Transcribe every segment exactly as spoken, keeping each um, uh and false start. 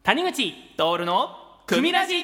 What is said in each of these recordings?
谷口徹の組みラジ。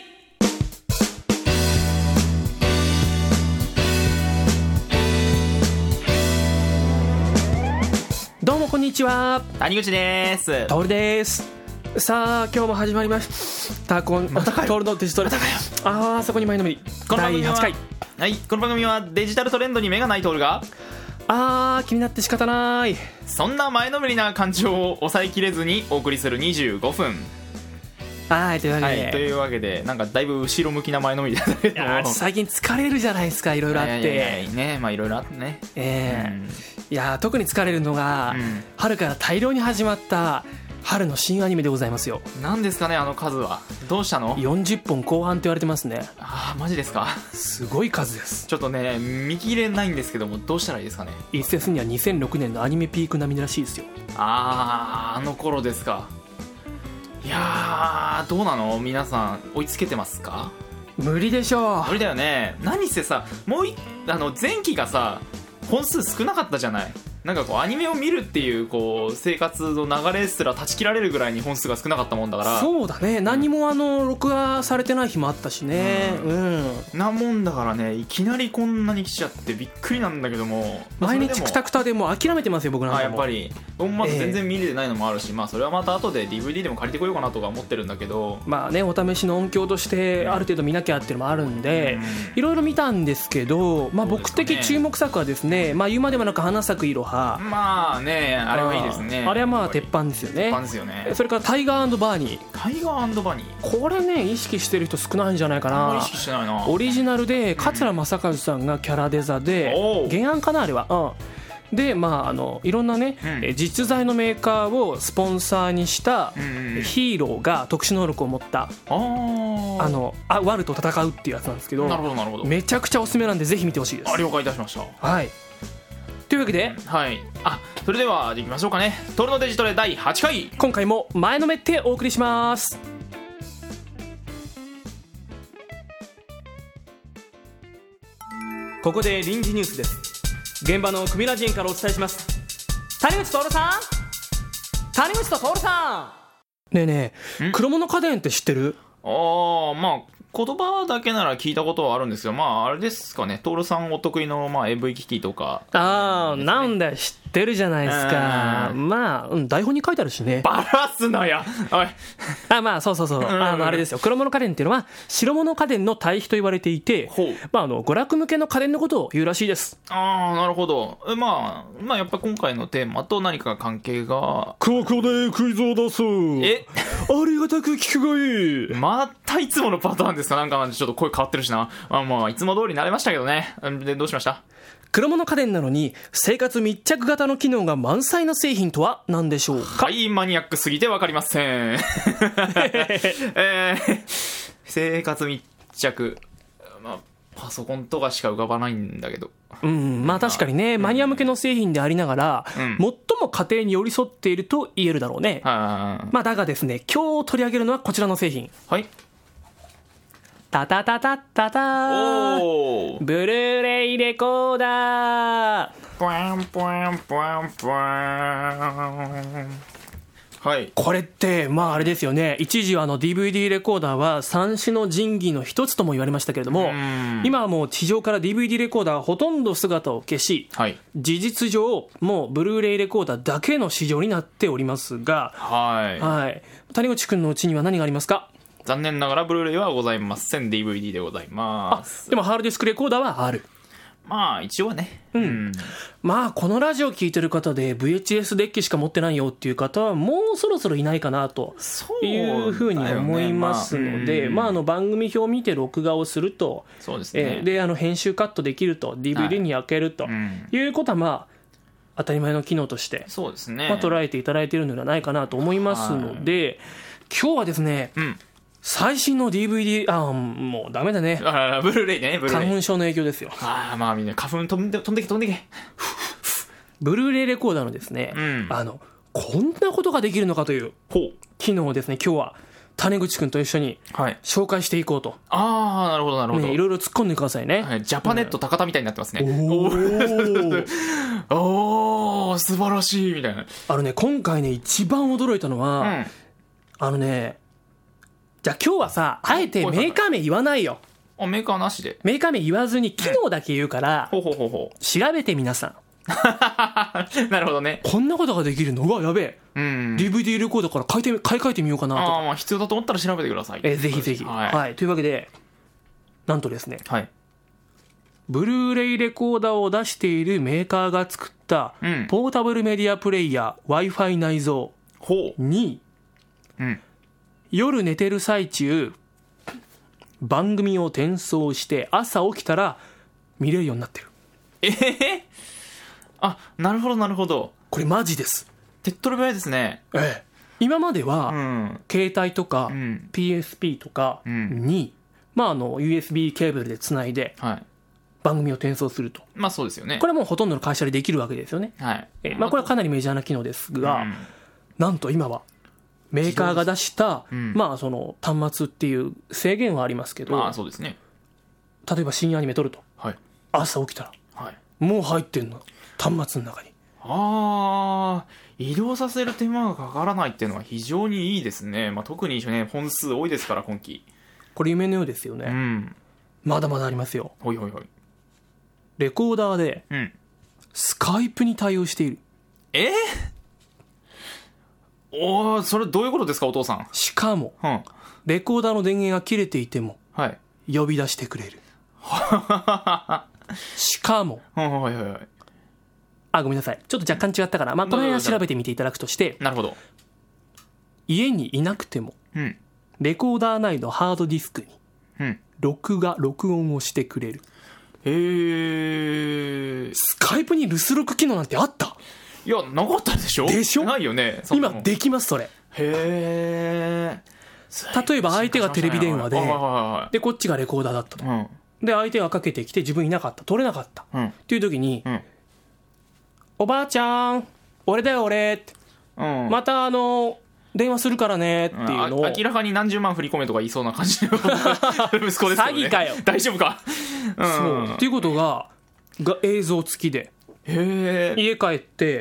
どうもこんにちは、 谷口です。 徹です。さあ今日も始まりましたこんまたかよ徹のデジタル、あーそこに前のめりこの番だいはちかい。 はい、この番組はデジタルトレンドに目がない徹が、 あー気になって仕方ない、 そんな前のめりな感情を抑えきれずにお送りするにじゅうごふん。 はいというわけで、 はい、というわけでなんかだいぶ後ろ向きな前のめりだったけどいやー最近疲れるじゃないですか、いろいろあって。 いやいやいやね、まあいろいろあってね、 えーうんいやー特に疲れるのが、 うん春から大量に始まった春の新アニメでございますよ。 何ですかねあの数は。どうしたの？ よんじゅっぽんこう半って言われてますね。 ああマジですか。 すごい数です。 ちょっとね見切れないんですけども、どうしたらいいですかね。 一説にはにせんろくねんのアニメピーク並みらしいですよ。 あーあの頃ですか。いやーどうなの、皆さん追いつけてますか？ 無理でしょ無理だよね。何せさ、もういあの前期がさ本数少なかったじゃない。なんかこうアニメを見るっていうこう生活の流れすら断ち切られるぐらいに本数が少なかったもんだから。 そうだね、何もあの録画されてない日もあったしね、 ううんなもんだからね、いきなりこんなに来ちゃってびっくりなんだけども、まあ毎それでも日クタクタでもう諦めてますよ僕なんかも。 あやっぱり僕もまだ全然見れてないのもあるし、まあそれはまた後で ディーブイディー でも借りてこようかなとか思ってるんだけど、 まあね、お試しの音響としてある程度見なきゃっていうのもあるんで、 うんいろいろ見たんですけど、まあ、僕的注目作はですね、まあ、言うまでもなく花咲くいろは、 まあねあれはいいですね。 あれはまあ鉄板ですよね。 鉄板ですよね。 それからタイガー&バーニー、 タイガー&バニー、 これね意識してる人少ないんじゃないかな。 あんまり意識してないな。 オリジナルで桂正和さんがキャラデザで、 おう原案かなあれは、うん、でまああのいろんなね、 うんえ実在のメーカーをスポンサーにしたうんうんヒーローが特殊能力を持ったあーあのあワルと戦うっていうやつなんですけど、 なるほどなるほど。 めちゃくちゃおすすめなんでぜひ見てほしいです。 あ了解いたしました。 はいというわけではい、あそれでは行きましょうかね。トルのデジトレだいはちかい。 今回も前のめってお送りします。ここで臨時ニュースです。現場の組ラジ園からお伝えします。谷口徹さん谷口と徹さんねえねえ、 ん黒物家電って知ってる？ ああまあ言葉だけなら聞いたことはあるんですよ。まああれですかね、トールさんお得意の、まあ、エーブイ 機器とか。 ああ、なんだよ知ってるじゃないですか。まあ、うん、台本に書いてあるしね。 バラすなやおいあまあそうそうそう、あのあれですよ、黒物家電っていうのは白物家電の対比と言われていて、 ほう、 まあ、あの娯楽向けの家電のことを言うらしいです。 ああなるほど。えまあまあやっぱ今回のテーマと何か関係が。 ここでクイズを出す。 えありがたく聞くがいい。 またいつものパターンですか。なんかちょっと声変わってるしな。あまあいつも通りになれましたけどね。でどうしました？ 黒物家電なのに生活密着型の機能が満載の製品とは何でしょうか？ はいマニアックすぎて分かりません、えー、生活密着、まあパソコンとかしか浮かばないんだけど、 うん、まあ確かにね、マニア向けの製品でありながら、 うん、 最も家庭に寄り添っていると言えるだろうね。 はまあだがですね、今日取り上げるのはこちらの製品。 はいタタタタタター、 おーブルーレイレコーダー。 ポワンポワンポワンポワン。はい、 これってまああれですよね、一時あの ディーブイディー レコーダーは三種の神器の一つとも言われましたけれども、今はもう地上から ディーブイディー レコーダーはほとんど姿を消し、 はい、 事実上もうブルーレイレコーダーだけの市場になっておりますが、 はいはい、谷口くんのうちには何がありますか？ 残念ながらブルーレイはございません。 ディーブイディー でございます。 あでもハードディスクレコーダーはある。 まあ一応はね、 うんうん、 まあこのラジオ聞いてる方で ブイエイチエス デッキしか持ってないよっていう方はもうそろそろいないかなというふうに思いますので、まああの番組表を見て録画をすると、 そうですね、 えーであの編集カットできると ディーブイディー に焼けるということはまあ当たり前の機能としてそうですね、 まあ捉えていただいているのではないかなと思いますので、今日はですね、 うん最新の ディーブイディー、あもうダメだね、 あブルーレイね、ブルーレイ花粉症の影響ですよ。 ああまあみんな花粉飛んで飛んでけ飛んでけブルーレイレコーダーのですね、 うん、 あのこんなことができるのかという機能をですね、今日は谷口くんと一緒に紹介していこうと、はい、 ああなるほどなるほど、 ね、いろいろ突っ込んでくださいね、 はい、ジャパネット高田みたいになってますね、 うん、おーおー素晴らしいみたいな。 あのね今回ね一番驚いたのは、 うん、 あのねじゃあ今日はさ、あえてメーカー名言わないよ。 あ、メーカーなしで。 メーカー名言わずに機能だけ言うから、 ほうほうほうほう。 調べて皆さん。 なるほどね。 こんなことができるの、うわやべえ、 うん、 ディーブイディー レコードから買いて買い替えてみようかなとか。 ああ、まあ必要だと思ったら調べてください。 えー、ぜひぜひ、はい、はい、というわけでなんとですね、 はい、 ブルーレイレコーダーを出しているメーカーが作ったポータブルメディアプレイヤー Wi-Fi 内蔵に、 うん、 夜寝てる最中番組を転送して朝起きたら見れるようになってる。 えー、あ、なるほどなるほど。 これマジです。 手っ取り早いですね。 ええ、今までは、うん、携帯とか、うん、ピーエスピー とかに、うんまあ、あの ユーエスビー ケーブルでつないで、はい、番組を転送すると。 まあそうですよね。 これはもうほとんどの会社でできるわけですよね。 はい、 えまあ、これはかなりメジャーな機能ですが、うん、なんと今はメーカーが出した、うん、まあその端末っていう制限はありますけど、 まあそうですね、 例えば深夜アニメ撮ると、はい、朝起きたら、はい、もう入ってんの端末の中に。 ああ、移動させる手間がかからないっていうのは非常にいいですね。まあ、特にね本数多いですから今期。これ夢のようですよね、うん、まだまだありますよ。 ほいほいほい。 レコーダーで、うん、スカイプに対応している。 えー、おー、それどういうことですかお父さん。 しかも、うん、レコーダーの電源が切れていても、はい、呼び出してくれる。しかも、はいはいはい、あ、ごめんなさい、ちょっと若干違ったかな、まあ、この辺は調べてみていただくとして、 なるほど、 家にいなくても、うん、レコーダー内のハードディスクに、うん、録画録音をしてくれる。 へー、 スカイプに留守録機能なんてあった？ いや、なかったでしょ。 でしょ。 ないよね。 今できます、それ。 へー。例えば相手がテレビ電話で、でこっちがレコーダーだったと、うん、で相手がかけてきて自分いなかった、取れなかった、うん、っていう時に、うん、おばあちゃん俺だよ俺って、うん、またあの電話するからねっていうのを、 うん、明らかに何十万振り込めとか言いそうな感じの息子ですよね。 詐欺かよ。 大丈夫か、 うん、そうっていうことがが映像付きで、へ家帰って、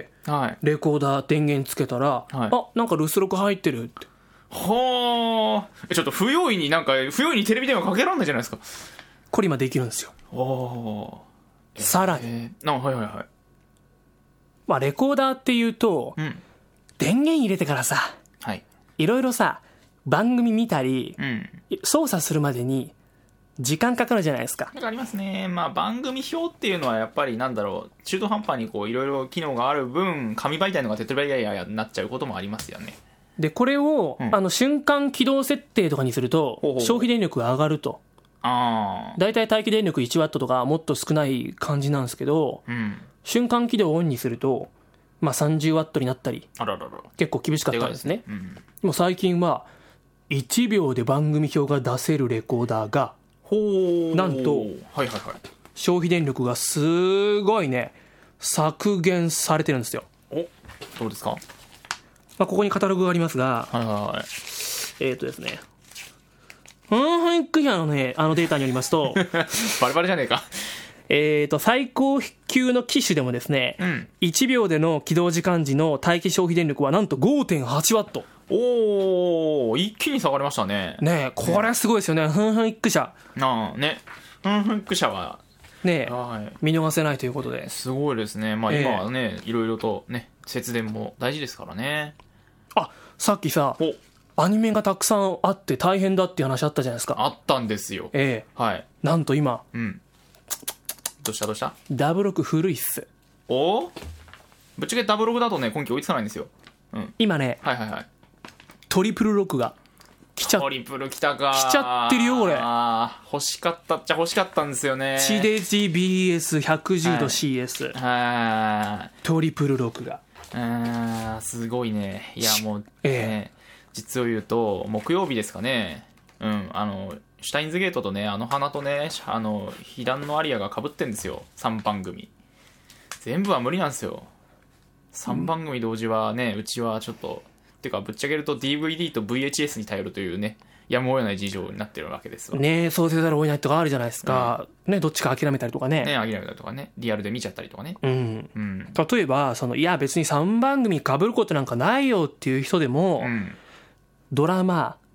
はい、レコーダー電源つけたら、はい、あ、なんか留守録入ってるって。 はあ、ちょっと不用意になんか不用意にテレビ電話かけられないじゃないですか。 これ今できるんですよ。おさらに、えー、あ、はいはいはい、まあ、レコーダーっていうと、うん、電源入れてからさ、はい、いろいろさ番組見たり、うん、操作するまでに時間かかるじゃないですか。 かかりますね。まあ番組表っていうのはやっぱりなんだろう、中途半端にこういろいろ機能がある分紙媒体のが手っ取り早いになっちゃうこともありますよね。 でこれを、うん、あの瞬間起動設定とかにするとほうほう消費電力が上がると。あ、だいたい待機電力いちワットとかもっと少ない感じなんですけど、うん、瞬間起動をオンにすると、まあ、さんじゅうワットになったり、あららら結構厳しかったんですね。うん、もう最近はいちびょうで番組表が出せるレコーダーがほなんと、はいはいはい、消費電力がすごいね削減されてるんですよ。 お、どうですか。 まあ、ここにカタログがありますが、はいはいはい、えーとですね、うん、はい、クリアのね、あのデータによりますとバレバレじゃねえか。 えーと最高級の機種でもですね、うん、いちびょうでの起動時間時の待機消費電力はなんと ごてんはちワット。 おー、一気に下がりましたね。 ねえ、これすごいですよね。ふんふん一駆車。 ああね、ふんふん一駆車はねえ、はい、見逃せないということで。 すごいですね。まあ今はね、えー、いろいろとね節電も大事ですからね。 あ、さっきさアニメがたくさんあって大変だっていう話あったじゃないですか。 あったんですよ。 ええー、はい。なんと今、うん、 どうしたどうした。 ダブログ古いっす。 おお、ぶっちゃけダブログだとね今期追いつかないんですよ。うん、 今ね、はいはいはい、トリプルロックが来ちゃトリプル来たか来ちゃってるよ俺。 あ、欲しかったっちゃ欲しかったんですよね。 地デジ ビーエスひゃくじゅうど シーエス、 はい、 トリプルロックが、 あ、すごいね。いやもう、ね、えー、実を言うと木曜日ですかね、うん、あのシュタインズゲートとね、あの花とね、あの被弾のアリアが被ってんですよ。さんばん組全部は無理なんですよ。さんばん組同時はね、うちはちょっとっていうかぶっちゃけると ディーブイディー と ブイエイチエス に頼るというね、やむを得ない事情になってるわけですわね。そうせざるを得ないとかあるじゃないですか、うん、ね、どっちか諦めたりとかねね、諦めたりとかね、リアルで見ちゃったりとかね、 うんうん、例えばそのいや別にさんばん組被ることなんかないよっていう人でも、うん、ドラマ、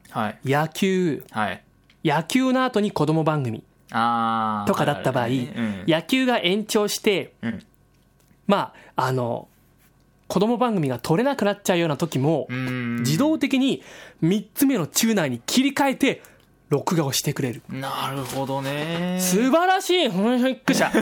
はい、 野球、 はい、 野球の後に子供番組あとかだった場合、ねうん、野球が延長して、うん、まああの子供番組が撮れなくなっちゃうような時も自動的にみっつめのチューナーに切り替えて録画をしてくれる。 なるほどね。 素晴らしいフック社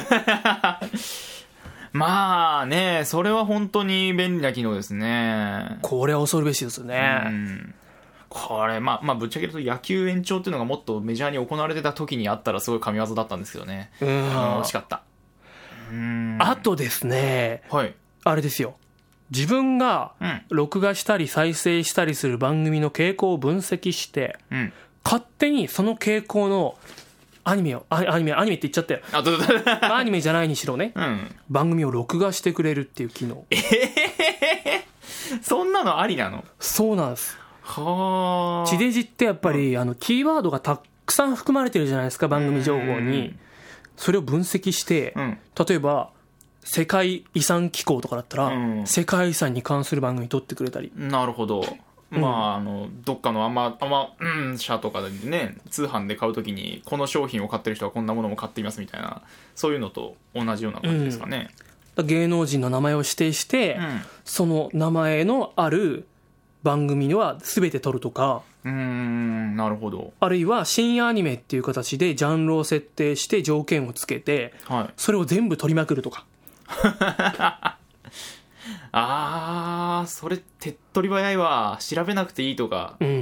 まあね、それは本当に便利な機能ですね。 これは恐るべしですね。 うんこれまあまあぶっちゃけると野球延長っていうのがもっとメジャーに行われてた時にあったらすごい神業だったんですけどね。うん惜しかった。 うんあとですね、 はい、 あれですよ、自分が録画したり再生したりする番組の傾向を分析して、うん、勝手にその傾向のアニメをアニメアニメって言っちゃったよ。あどうぞアニメじゃないにしろね、うん、番組を録画してくれるっていう機能。 えー、そんなのありなの？ そうなんです。 は地デジってやっぱり、うん、あのキーワードがたくさん含まれてるじゃないですか、番組情報に。それを分析して、うん、例えば世界遺産機構とかだったら、うん、世界遺産に関する番組撮ってくれたり。 なるほど。まあ、あのどっかのアマアマうん社とかでね、通販で買うときにこの商品を買ってる人はこんなものも買っていますみたいな、そういうのと同じような感じですかね。 うん、芸能人の名前を指定して、うん、その名前のある番組には全て撮るとか。 うーんなるほど。 あるいは深夜アニメっていう形でジャンルを設定して条件をつけて、はい、それを全部撮りまくるとかあーそれ手っ取り早いわ。調べなくていいとか、うんうん、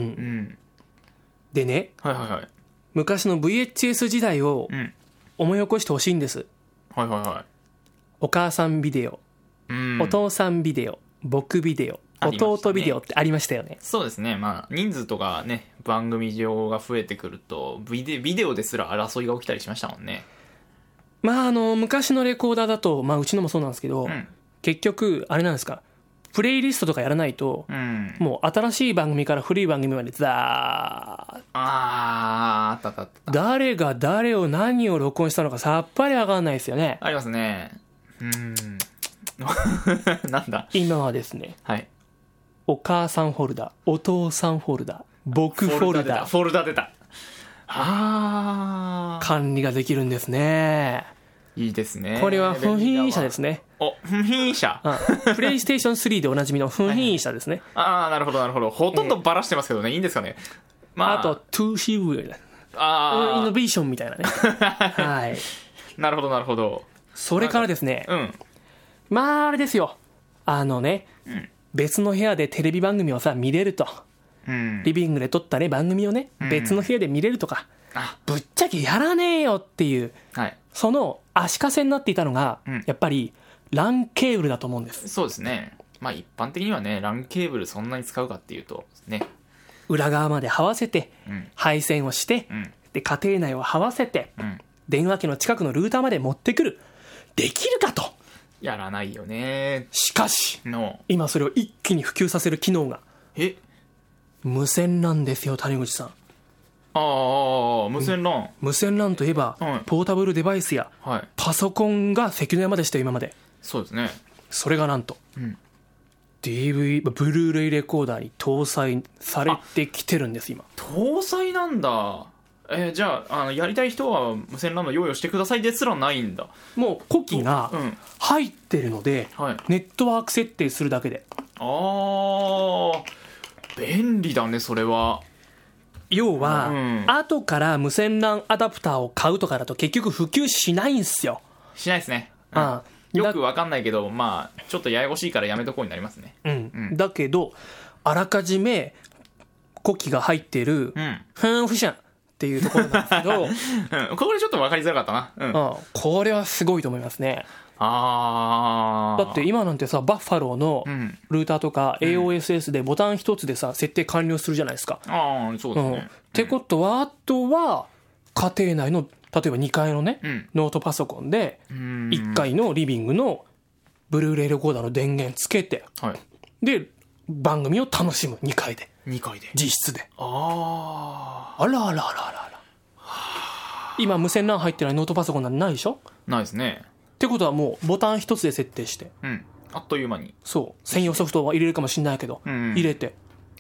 でね、 はいはいはい、 昔の ブイエイチエス 時代を思い起こしてほしいんです、 うん、はいはいはい。 お母さんビデオ、うん、お父さんビデオ、僕ビデオ、弟ビデオってありましたよね。 そうですね。まあ人数とかね番組上が増えてくるとビデ、ビデオですら争いが起きたりしましたもんね。 まああの昔のレコーダーだと、まあうちのもそうなんですけど、うん、結局あれなんですか、プレイリストとかやらないと、うん、もう新しい番組から古い番組までザーあーあったあったあった。 誰が誰を何を録音したのかさっぱり分かんないですよね。 ありますね。うんなんだ今はですね、 はい、 お母さんフォルダ、お父さんフォルダ、僕フォルダ、 フォルダ出た。あー管理ができるんですね。 いいですね。 これは不品社ですね。 お不品社プレイステーションスリーでおなじみの不品社ですね。 ああなるほどなるほど。ほとんどバラしてますけどね、いいんですかね。 まあ、あとトゥーシーブイあイノベーションみたいなねはいなるほどなるほど。 それからですね、うん、まああれですよ、あのね、うん、別の部屋でテレビ番組をさ見れると、うん、リビングで撮ったね番組をね、うん、別の部屋で見れるとか、ぶっちゃけやらねえよっていう、はい、その足かせになっていたのが、うん、やっぱりランケーブルだと思うんです。 そうですね。まあ一般的にはね、ランケーブルそんなに使うかっていうとね、 裏側まで這わせて、うん、配線をして、うん、で家庭内を這わせて、うん、電話機の近くのルーターまで持ってくる、できるかと。 やらないよね。 しかし、 no. 今それを一気に普及させる機能がえ無線 ラン ですよ、谷口さん。 ああ無線 ラン、 無線 ラン といえば、うん、ポータブルデバイスや、はい、パソコンが関の山でしたよ今まで。 そうですね。 それがなんと、うん、ディーブイ ブルーレイレコーダーに搭載されてきてるんです今。 搭載なんだ。えー、じゃあ、あのやりたい人は無線 ラン の用意をしてくださいですらないんだ。 もうコキが入ってるので、うんはい、ネットワーク設定するだけで。 あー便利だねそれは。 要は、うん、後から無線 ラン アダプターを買うとかだと結局普及しないんすよ。 しないですね、うん、ああよく分かんないけど、まあちょっとややこしいからやめとこうになりますね、 うんうん、だけどあらかじめコキが入っている、うん、フンフシャンっていうところなんですけど、 うん、これちょっと分かりづらかったな、うん、ああこれはすごいと思いますね。 あだって今なんてさバッファローのルーターとか エーオーエスエス でボタン一つでさ設定完了するじゃないですか。 ああそうですね、うん、 ってことはあとは家庭内の例えばにかいのね、うん、ノートパソコンでいっかいのリビングのブルーレイレコーダーの電源つけて、はい、で番組を楽しむにかいでにかいで実質で。 ああらあらあらあらあら今無線 ラン 入ってないノートパソコンなんてないでしょ。 ないですね。 ってことはもうボタン一つで設定して、 うん、あっという間にそう専用ソフトは入れるかもしれないけど、うんうん、入れて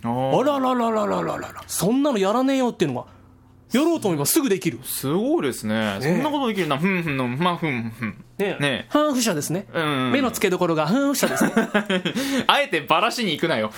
あららららららら、そんなのやらねえよっていうのがやろうと思えばすぐできる。 すごいですね。そんなことできるな。ふんふんのまあふんふんねえ、半不者ですね、うん、目の付けどころが半不者ですねあえてバラしに行くなよ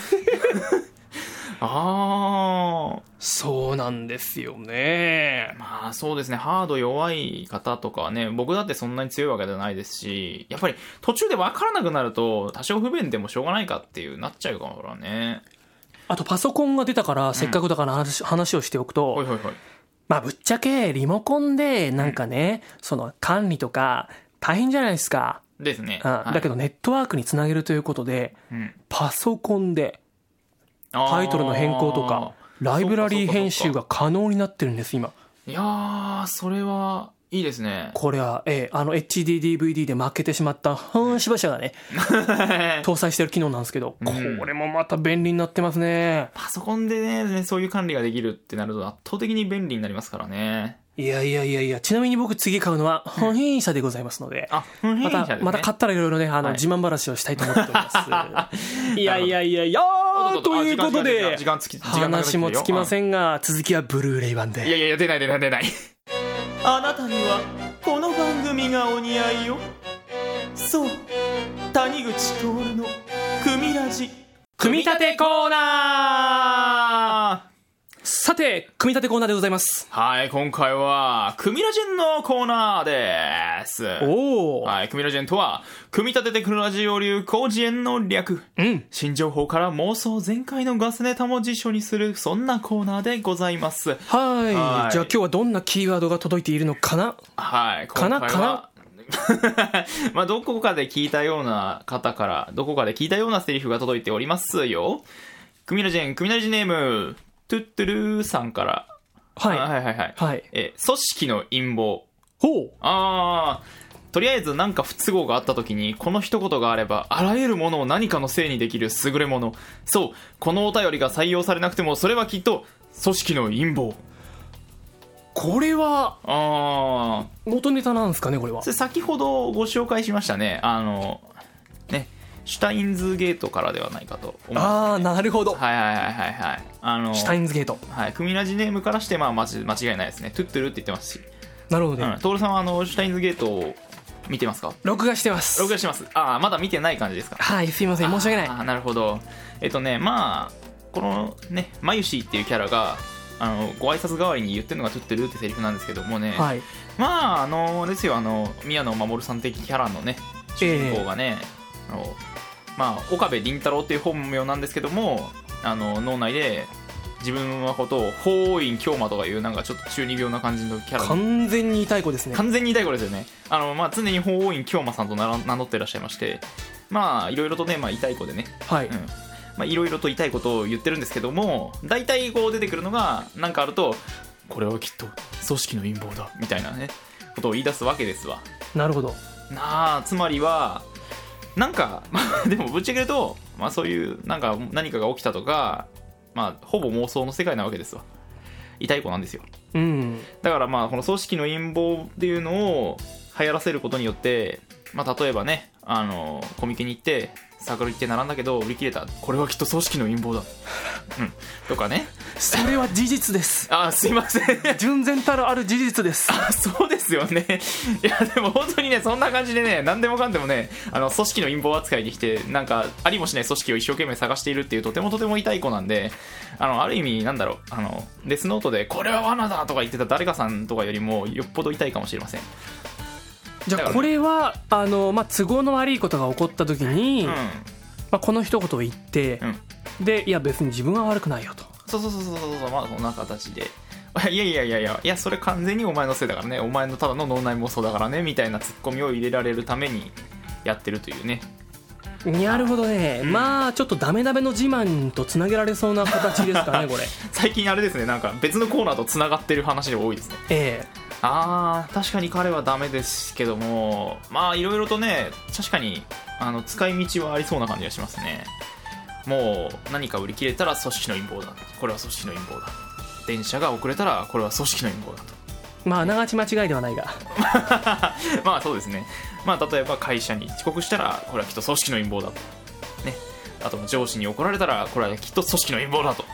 ああ、 そうなんですよね。 まあそうですね、ハード弱い方とかはね、僕だってそんなに強いわけじゃないですし、やっぱり途中で分からなくなると多少不便でもしょうがないかっていうなっちゃうからね。 あとパソコンが出たから、せっかくだから話、うん、話をしておくと、 はいはいはい、 まあぶっちゃけリモコンでなんかね、うん、その管理とか大変じゃないですか。 ですね、 うん、はい、だけどネットワークにつなげるということで、うん、パソコンでタイトルの変更とかライブラリー編集が可能になってるんです今。 いやー、それはいいですね。 これは、えー、あの エイチディーディーブイディー で負けてしまった本芝社がね搭載してる機能なんですけど、うん、これもまた便利になってますね。 パソコンでね、そういう管理ができるってなると圧倒的に便利になりますからね。 いやいやいやいや、ちなみに僕次買うのは本編車でございますので、 うん、あ、本編車ですね。 また、また買ったらいろいろね、あの、はい、自慢話をしたいと思っております。いやいやいやいやーということで、話もつきませんが、続きはブルーレイ版で。 いやいやいや、出ない出ない出ない。あなたにはこの番組がお似合いよ。そう、谷口徹の組ラジ組み立てコーナー。 さて、組み立てコーナーでございます。 はい、今回は組ラジンのコーナーです。 おー、 はい、組ラジンとは組み立ててくるラジオ流広辞苑の略、うん、新情報から妄想全開のガスネタも辞書にする、そんなコーナーでございます。はい、 はい、じゃあ今日はどんなキーワードが届いているのかな。 はい、 かなかなまあどこかで聞いたような方からどこかで聞いたようなセリフが届いておりますよ。組ラジン組ラジネームトゥットゥルーさんから、 はい、 はいはいはい、 はい、 え組織の陰謀。 ほう。 あー、とりあえず何か不都合があった時にこの一言があればあらゆるものを何かのせいにできる優れもの。そう、このお便りが採用されなくてもそれはきっと組織の陰謀。 これはあ元ネタなんですかね。これは先ほどご紹介しましたね、あのね、シュタインズゲートからではないかと思います、ね、 ああ、なるほど。 はいはいはいはいはい、あのシュタインズゲート、 はい、組ラジネームからしてまあ間違いないですね。トゥットゥルって言ってますし。 なるほどね。 うん、トールさんはあのシュタインズゲートを見てますか。 録画してます。 録画してます。ああ、まだ見てない感じですか。 はい、すいません、申し訳ない。 ああ、なるほど。えっとね、まあこのねマユシーっていうキャラがあのご挨拶代わりに言ってるのがトゥットゥルってセリフなんですけどもね、はい、まああのですよ、あの宮野真守さん的キャラのね主人公がね、えー、あのまあ岡部倫太郎っていう本名なんですけども、あの脳内で自分のことを法王院京馬とかいうなんかちょっと中二病な感じのキャラ、 完全に痛い子ですね。 完全に痛い子ですよね。あの、まあ、常に法王院京馬さんと名乗ってらっしゃいまして、まあいろいろとね、まあ、痛い子でね、はい、うん、まあいろいろと痛いことを言ってるんですけども、大体こう出てくるのがなんかあると、これはきっと組織の陰謀だみたいなねことを言い出すわけですわ。 なるほど。 なあ、つまりはなんか、まあ、でもぶっちゃけると、まあ、そういうなんか何かが起きたとか、まあほぼ妄想の世界なわけですわ。痛い子なんですよ、うん、だからまあこの組織の陰謀っていうのを流行らせることによって、まあ、例えばね、あのコミケに行ってサークル行って並んだけど売り切れた、これはきっと組織の陰謀だ、うん、とかね。 それは事実です。 あ、すいません純然たるある事実です。 あ、そうですよね。いやでも本当にね、そんな感じでね、何でもかんでもね、あの組織の陰謀扱いに来て、なんかありもしない組織を一生懸命探しているっていう、とてもとても痛い子なんで、あのある意味なんだろう、あのデスノートでこれは罠だとか言ってた誰かさんとかよりもよっぽど痛いかもしれません。 じゃあこれはあの、まあ、都合の悪いことが起こった時に、うん、まあ、この一言を言って、うん、でいや別に自分は悪くないよと、 そうそうそうそうそう、まあそんな形で、いやいやいやいやいや、それ完全にお前のせいだからね、お前のただの脳内妄想だからねみたいなツッコミを入れられるためにやってるというね。 なるほどね、うん、まあちょっとダメダメの自慢とつなげられそうな形ですかねこれ。 最近あれですね、なんか別のコーナーとつながってる話が多いですね。 ええ、 あー、確かに彼はダメですけども、まあいろいろとね、確かにあの使い道はありそうな感じがしますね。もう何か売り切れたら組織の陰謀だ、これは組織の陰謀だ、電車が遅れたらこれは組織の陰謀だと。 まああながち間違いではないがまあそうですね。まあ例えば会社に遅刻したらこれはきっと組織の陰謀だとね、あと上司に怒られたらこれはきっと組織の陰謀だと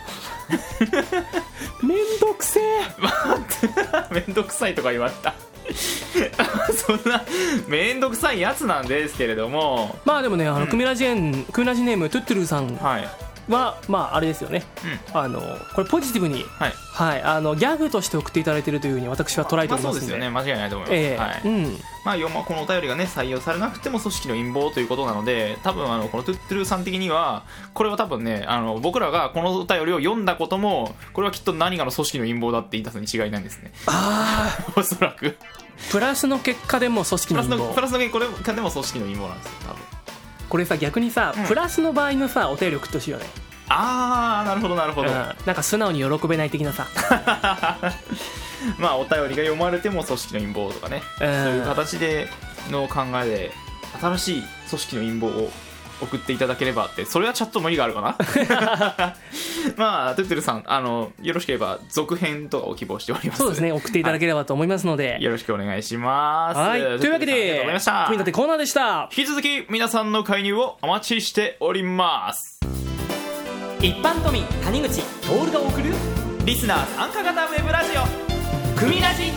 めんどくせえめんどくさいとか言われたそんなめんどくさいやつなんですけれども、 まあでもね、あの、 うん、 クミラジエンクミラジネームトゥットゥルーさんは、 はい、 まああれですよね、うん、あのこれポジティブに、はいはい、あのギャグとして送っていただいているというふうに私は捉えておりますので、まあ、そうですよね、間違いないと思います、えーはい、うん、まあ、要はこのお便りがね採用されなくても組織の陰謀ということなので、多分あのこのトゥットゥルーさん的にはこれは多分ね、あの僕らがこのお便りを読んだこともこれはきっと何かの組織の陰謀だって言い出すに違いないんですね。 ああおそらくプラスの結果でも組織の陰謀、 プラスの結果でも組織の陰謀なんですよ多分。 これさ逆にさ、うん、プラスの場合のさお便り送ってほしいよね。 ああなるほどなるほど、うん、 なんか素直に喜べない的なさまあお便りが読まれても組織の陰謀とかね、うん、そういう形での考えで新しい組織の陰謀を送っていただければって、それはちょっと無理があるかなまあトゥットゥルさん、あのよろしければ続編とかを希望しております。 そうですね、送っていただければと思いますので、 はい、よろしくお願いします。 はい、というわけで組み立てコーナーでした。 引き続き皆さんの介入をお待ちしております。 一般都民谷口徹が送るリスナー参加型ウェブラジオ組ラジ。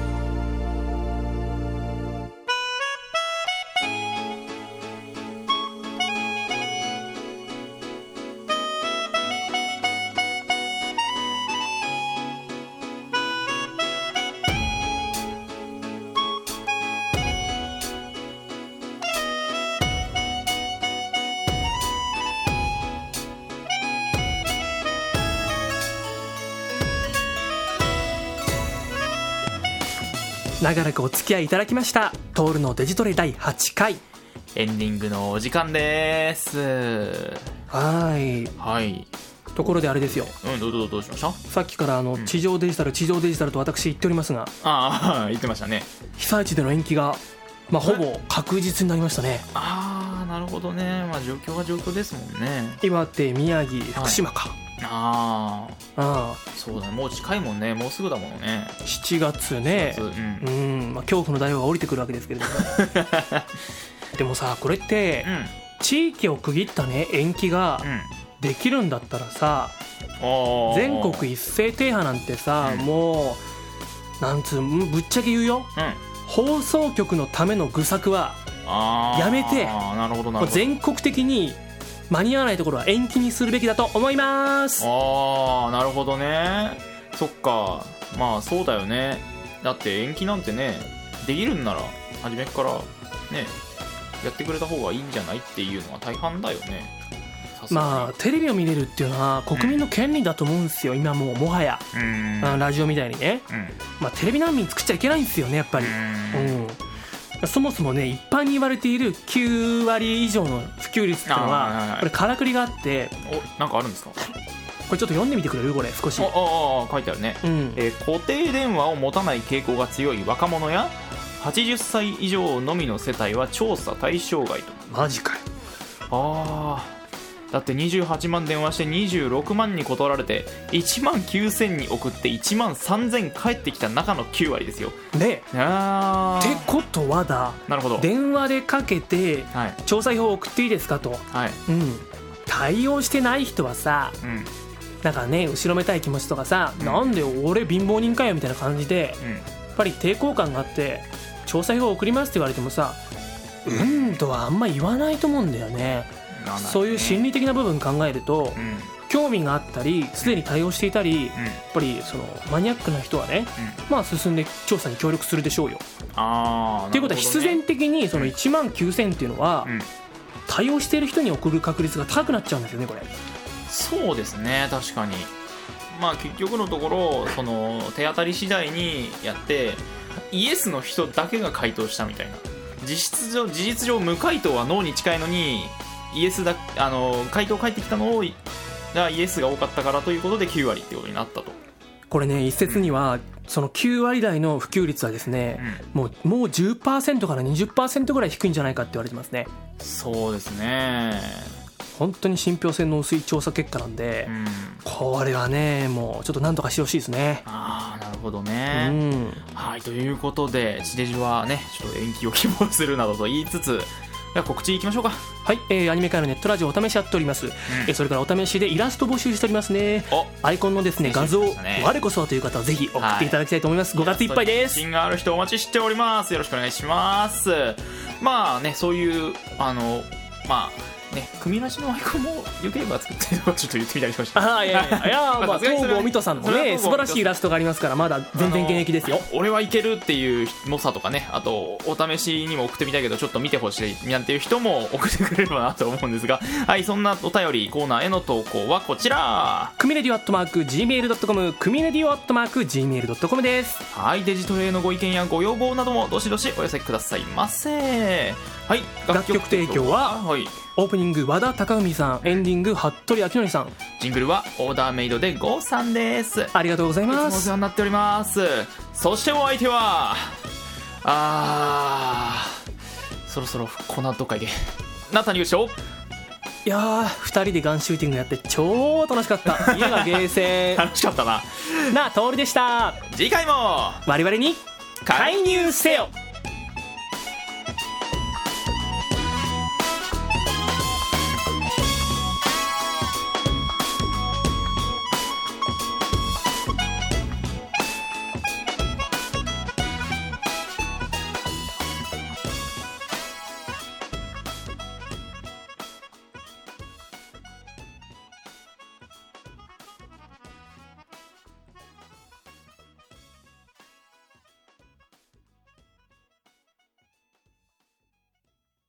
長らくお付き合いいただきましたトールのデジトレだいはちかい、 エンディングのお時間です。 はいはい。 ところであれですよ、 うん、どうどうどうしました？ さっきからあの地上デジタル、うん、地上デジタルと私言っておりますが、 ああ言ってましたね。 被災地での延期が、まあ、ほぼ確実になりましたね。 ああなるほどね、まあ、状況は状況ですもんね。 岩手、宮城、福島か、はい、 ああそうだね、もう近いもんね、もうすぐだもんね。 しちがつね、 しちがつ、うんうん、まあ、恐怖の大王が降りてくるわけですけれどもでもさこれって、うん、地域を区切ったね延期ができるんだったらさ、うん、全国一斉停波なんてさ、うん、もうなんつうぶっちゃけ言うよ、うん、放送局のための愚策はやめて、 なるほどなるほど、 全国的に間に合わないところは延期にするべきだと思います。 ああなるほどね、そっか、まあそうだよね。だって延期なんてね、できるんなら初めからねやってくれた方がいいんじゃないっていうのは大半だよね。 まあテレビを見れるっていうのは国民の権利だと思うんですよ、うん、今もうもはや、うん、ラジオみたいにね、うん、まあ、テレビ難民作っちゃいけないんですよねやっぱり、うんうん、そもそもね一般に言われているきゅうわり以上の普及率っていうのは、はいはい、これからくりがあって、 おなんかあるんですか？ これちょっと読んでみてくれる？これ少し。 ああ書いてあるね、うん、えー、固定電話を持たない傾向が強い若者やはちじゅっさい以上のみの世帯は調査対象外と。 マジかよ。 ああだってにじゅうはちまん電話してにじゅうろくまんに断られていちまんきゅうせんに送っていちまんさんぜん返ってきた中のきゅうわりですよ。 ねあってことはだ、 なるほど、 電話でかけて、はい、調査票送っていいですかと、はい、うん、対応してない人はさ、うん、なんかね後ろめたい気持ちとかさ、うん、なんで俺貧乏人かよみたいな感じで、うん、やっぱり抵抗感があって調査票送りますって言われてもさ、うんとはあんま言わないと思うんだよね。そういう心理的な部分考えると、うん、興味があったりすでに対応していたり、うん、やっぱりそのマニアックな人はね、うん、まあ進んで調査に協力するでしょうよ。あー、っていうことは必然的にそのいちまんきゅうせんっていうのは、うん、対応している人に送る確率が高くなっちゃうんですよねこれ。 そうですね、確かに。まあ結局のところその手当たり次第にやってイエスの人だけが回答したみたいな、実質上事実上無回答はノーに近いのにイエスだ、あの回答返ってきたのがイエスが多かったからということできゅうわりってことになったと。 これね一説には、うん、そのきゅうわり台の普及率はですね、うん、もう、もう じゅっパーセント から にじゅっパーセント ぐらい低いんじゃないかって言われてますね。 そうですね、 本当に信憑性の薄い調査結果なんで、うん、これはねもうちょっと何とかしてほしいですね。 ああなるほどね、うん、はい、ということで地デジはねちょっと延期を希望するなどと言いつつ、 では告知いきましょうか。 はい、えー、アニメ界のネットラジオお試しやっております、うん、えー、それからお試しでイラスト募集しておりますね。アイコンのですね画像、ね、我こそはという方はぜひ送っていただきたいと思います、はい、ごがついっぱいです。 自信がある人お待ちしております。よろしくお願いします。まあね、そういうあのまあね、組なしのアイコンもよければ作ってるのかちょっと言ってみたりしました。 ああ、いやいやいや、まあ東郷水戸さんのね素晴らしいイラストがありますから、まだ全然現役ですよ。 俺はいけるっていう猛者とかね、あとお試しにも送ってみたいけどちょっと見てほしいなんていう人も送ってくれればなと思うんですが、はい、そんなお便りコーナーへの投稿はこちら、 クミレディオアットマーク ジーメールドットコム、 クミレディオアットマーク ジーメールドットコム です。 はい、デジトレへのご意見やご要望などもどしどしお寄せくださいませ。はい、 楽曲提供は、 はい、 オープニング和田貴文さん、エンディング服部明則さん、 ジングルはオーダーメイドでゴーさんです。 ありがとうございます。 いつもお世話になっております。そしてお相手はあーそろそろこの後会でなったに優勝。 いやーふたりでガンシューティングやって超楽しかった。家がゲーセン楽しかったなな通りでした。 次回も我々に介入せよ。